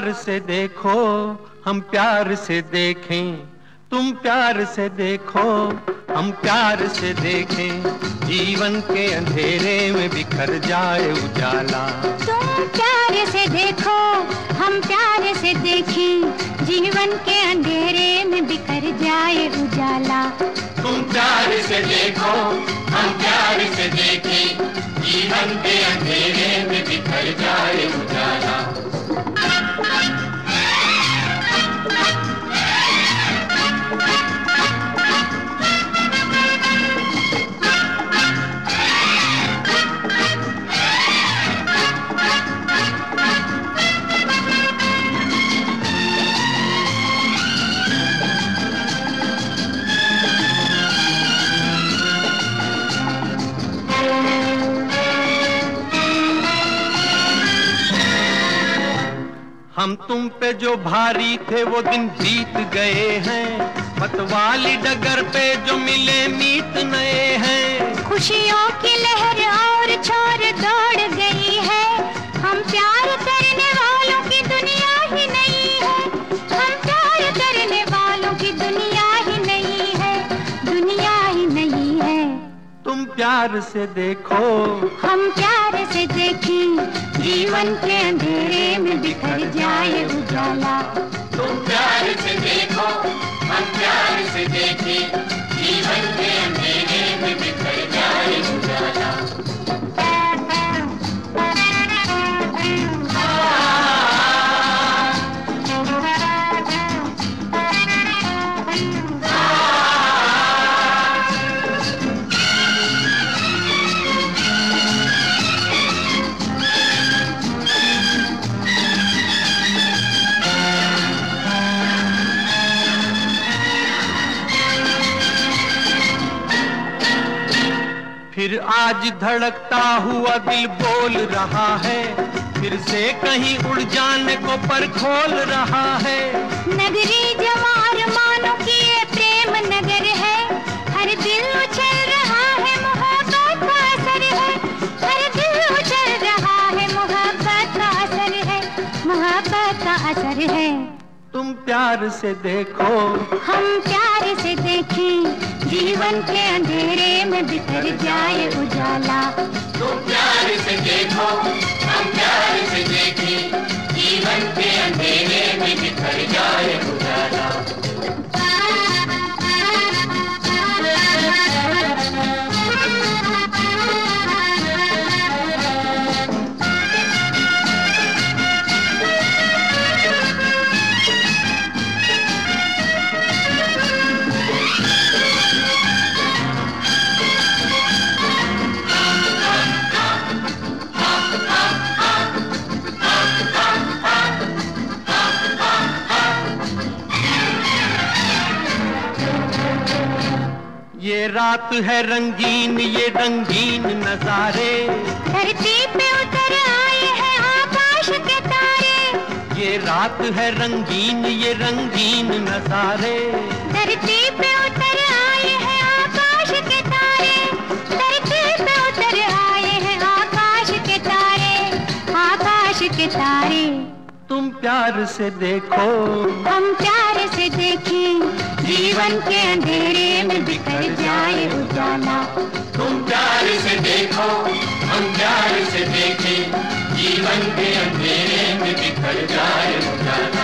प्यार से देखो, हम प्यार से देखें, तुम प्यार से देखो, हम प्यार से देखें, जीवन के अंधेरे में बिखर जाए उजाला। तुम प्यार से देखो, हम प्यार से देखें, जीवन के अंधेरे में बिखर जाए उजाला। तुम प्यार से देखो, हम प्यार से देखें, जीवन के अंधेरे में बिखर जाए उजाला। हम तुम पे जो भारी थे वो दिन बीत गए हैं, मतवाली डगर पे जो मिले मीत नए हैं। खुशियों की लहर और छोड़ दौड़ गई है, हम प्यार करने वालों की दुनिया ही नहीं है। हम प्यार करने वालों की दुनिया ही नहीं है, दुनिया ही नहीं है। तुम प्यार से देखो, हम प्यार से देखें, जीवन के अंधेरे में बिखर जाए उजाला। तुम प्यार से देखो, हम प्यार से देखें, जीवन के अंधेरे में बिखर जाए उजाला। फिर आज धड़कता हुआ दिल बोल रहा है, फिर से कहीं उड़ जाने को पर खोल रहा है। नगरी जवार मानो कि ये प्रेम नगर है, हर दिल उछल रहा है, मोहब्बत का असर है। हर दिल उछल रहा है, मोहब्बत का असर है, मोहब्बत का असर है। तुम प्यार से देखो, हम प्यार से देखें, जीवन के अंधेरे में बिखर जाए उजाला। तुम प्यार से देखो, हम प्यार से देखें, जीवन के अंधेरे में बिखर जाए उजाला। ये रात है रंगीन, ये रंगीन नजारे, धरती पे उतर आए हैं आकाश के तारे। ये रात है रंगीन, ये रंगीन नजारे, धरती पे उतर आए हैं आकाश के तारे। धरती पे उतर आए हैं आकाश के तारे, आकाश के तारे। तुम प्यार से देखो, हम प्यार से देखें, जीवन के अंधेरे में बिखर जाए उजाला। तुम प्यार से देखो, हम प्यार से देखें, जीवन के अंधेरे में बिखर जाए उजाला।